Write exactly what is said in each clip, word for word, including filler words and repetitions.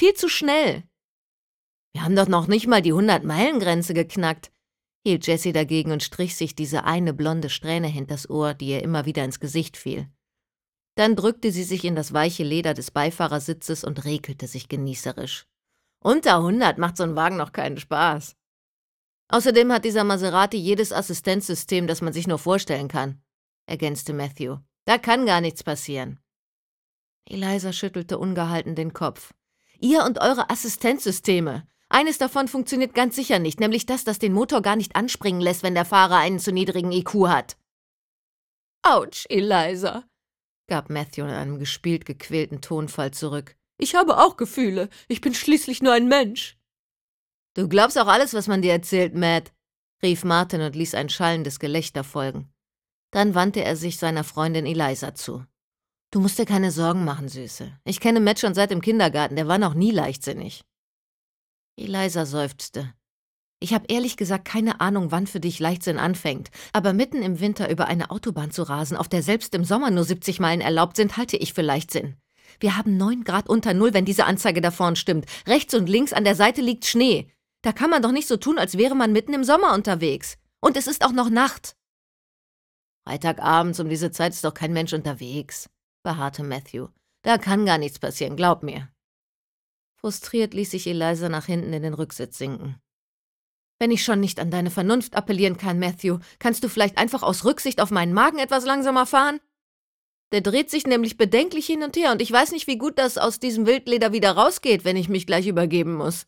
Viel zu schnell. Wir haben doch noch nicht mal die hundert-Meilen-Grenze geknackt, hielt Jessie dagegen und strich sich diese eine blonde Strähne hinters Ohr, die ihr immer wieder ins Gesicht fiel. Dann drückte sie sich in das weiche Leder des Beifahrersitzes und rekelte sich genießerisch. Unter hundert macht so ein Wagen noch keinen Spaß. Außerdem hat dieser Maserati jedes Assistenzsystem, das man sich nur vorstellen kann, ergänzte Matthew. Da kann gar nichts passieren. Eliza schüttelte ungehalten den Kopf. Ihr und eure Assistenzsysteme. Eines davon funktioniert ganz sicher nicht, nämlich das, das den Motor gar nicht anspringen lässt, wenn der Fahrer einen zu niedrigen I Q hat. Autsch, Eliza, gab Matthew in einem gespielt gequälten Tonfall zurück. Ich habe auch Gefühle. Ich bin schließlich nur ein Mensch. Du glaubst auch alles, was man dir erzählt, Matt, rief Martin und ließ ein schallendes Gelächter folgen. Dann wandte er sich seiner Freundin Eliza zu. Du musst dir keine Sorgen machen, Süße. Ich kenne Matt schon seit dem Kindergarten, der war noch nie leichtsinnig. Eliza seufzte. Ich habe ehrlich gesagt keine Ahnung, wann für dich Leichtsinn anfängt, aber mitten im Winter über eine Autobahn zu rasen, auf der selbst im Sommer nur siebzig Meilen erlaubt sind, halte ich für Leichtsinn. Wir haben neun Grad unter Null, wenn diese Anzeige da vorn stimmt. Rechts und links an der Seite liegt Schnee. Da kann man doch nicht so tun, als wäre man mitten im Sommer unterwegs. Und es ist auch noch Nacht. Freitagabends um diese Zeit ist doch kein Mensch unterwegs, beharrte Matthew. Da kann gar nichts passieren, glaub mir. Frustriert ließ sich Eliza nach hinten in den Rücksitz sinken. Wenn ich schon nicht an deine Vernunft appellieren kann, Matthew, kannst du vielleicht einfach aus Rücksicht auf meinen Magen etwas langsamer fahren? Der dreht sich nämlich bedenklich hin und her und ich weiß nicht, wie gut das aus diesem Wildleder wieder rausgeht, wenn ich mich gleich übergeben muss.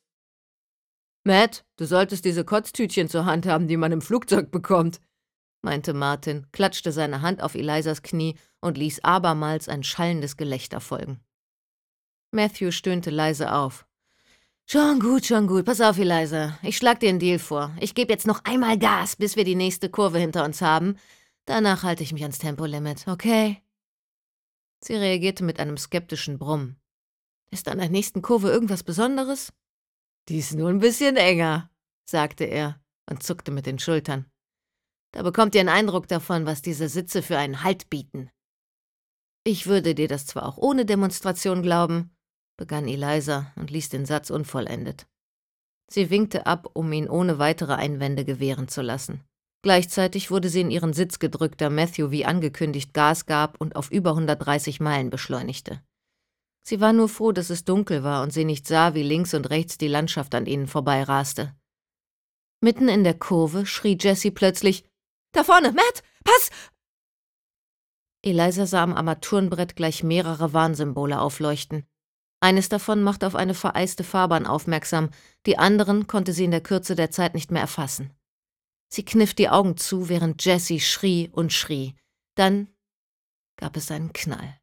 Matt, du solltest diese Kotztütchen zur Hand haben, die man im Flugzeug bekommt, meinte Martin, klatschte seine Hand auf Elizas Knie und ließ abermals ein schallendes Gelächter folgen. Matthew stöhnte leise auf. Schon gut, schon gut. Pass auf, Eliza. Ich schlag dir einen Deal vor. Ich gebe jetzt noch einmal Gas, bis wir die nächste Kurve hinter uns haben. Danach halte ich mich ans Tempolimit, okay? Sie reagierte mit einem skeptischen Brummen. Ist an der nächsten Kurve irgendwas Besonderes? Die ist nur ein bisschen enger, sagte er und zuckte mit den Schultern. Da bekommt ihr einen Eindruck davon, was diese Sitze für einen Halt bieten. Ich würde dir das zwar auch ohne Demonstration glauben, begann Eliza und ließ den Satz unvollendet. Sie winkte ab, um ihn ohne weitere Einwände gewähren zu lassen. Gleichzeitig wurde sie in ihren Sitz gedrückt, da Matthew wie angekündigt Gas gab und auf über hundertdreißig Meilen beschleunigte. Sie war nur froh, dass es dunkel war und sie nicht sah, wie links und rechts die Landschaft an ihnen vorbeiraste. Mitten in der Kurve schrie Jessie plötzlich, »Da vorne, Matt, pass!« Eliza sah am Armaturenbrett gleich mehrere Warnsymbole aufleuchten. Eines davon machte auf eine vereiste Fahrbahn aufmerksam, die anderen konnte sie in der Kürze der Zeit nicht mehr erfassen. Sie kniff die Augen zu, während Jessie schrie und schrie. Dann gab es einen Knall.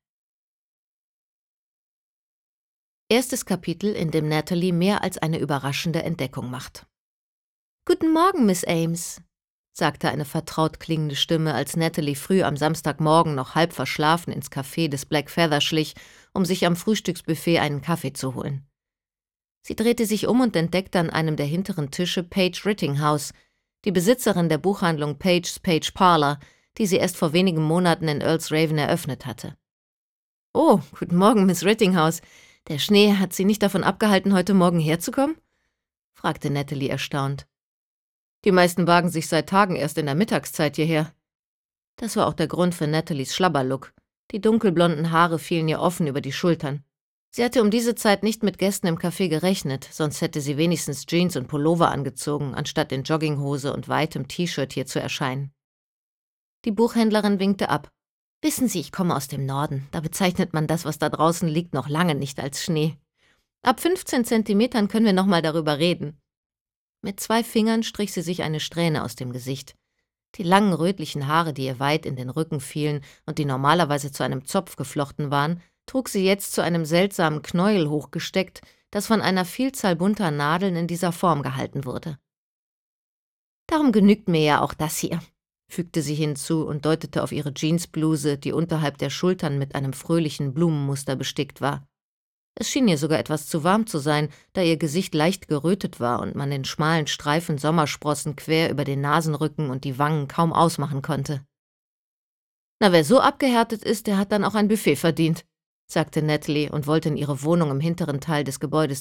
Erstes Kapitel, in dem Natalie mehr als eine überraschende Entdeckung macht. »Guten Morgen, Miss Ames«, sagte eine vertraut klingende Stimme, als Natalie früh am Samstagmorgen noch halb verschlafen ins Café des Black Feather schlich, um sich am Frühstücksbuffet einen Kaffee zu holen. Sie drehte sich um und entdeckte an einem der hinteren Tische Paige Rittinghouse, die Besitzerin der Buchhandlung Page's Page Parlor, die sie erst vor wenigen Monaten in Earl's Raven eröffnet hatte. »Oh, guten Morgen, Miss Rittinghouse. Der Schnee hat Sie nicht davon abgehalten, heute Morgen herzukommen?« fragte Natalie erstaunt. »Die meisten wagen sich seit Tagen erst in der Mittagszeit hierher.« Das war auch der Grund für Natalies Schlabberlook. Die dunkelblonden Haare fielen ihr offen über die Schultern. Sie hatte um diese Zeit nicht mit Gästen im Café gerechnet, sonst hätte sie wenigstens Jeans und Pullover angezogen, anstatt in Jogginghose und weitem T-Shirt hier zu erscheinen. Die Buchhändlerin winkte ab. »Wissen Sie, ich komme aus dem Norden. Da bezeichnet man das, was da draußen liegt, noch lange nicht als Schnee. Ab fünfzehn Zentimetern können wir noch mal darüber reden.« Mit zwei Fingern strich sie sich eine Strähne aus dem Gesicht. Die langen rötlichen Haare, die ihr weit in den Rücken fielen und die normalerweise zu einem Zopf geflochten waren, trug sie jetzt zu einem seltsamen Knäuel hochgesteckt, das von einer Vielzahl bunter Nadeln in dieser Form gehalten wurde. »Darum genügt mir ja auch das hier«, fügte sie hinzu und deutete auf ihre Jeansbluse, die unterhalb der Schultern mit einem fröhlichen Blumenmuster bestickt war. Es schien ihr sogar etwas zu warm zu sein, da ihr Gesicht leicht gerötet war und man den schmalen Streifen Sommersprossen quer über den Nasenrücken und die Wangen kaum ausmachen konnte. »Na, wer so abgehärtet ist, der hat dann auch ein Buffet verdient«, sagte Natalie und wollte in ihre Wohnung im hinteren Teil des Gebäudes